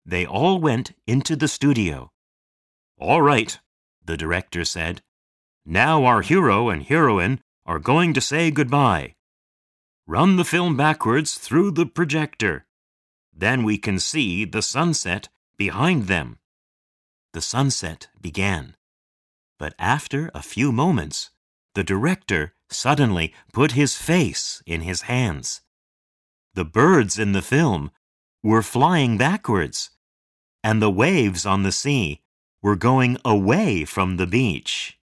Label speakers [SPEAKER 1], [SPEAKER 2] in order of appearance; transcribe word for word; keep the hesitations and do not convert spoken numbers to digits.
[SPEAKER 1] They all went into the studio. "All right," the director said. "Now our hero and heroine are going to say goodbye. Run the film backwards through the projector. Then we can see the sunset behind them." The sunset began. But after a few moments, the director suddenly put his face in his hands. The birds in the film were flying backwards, and the waves on the sea were going away from the beach.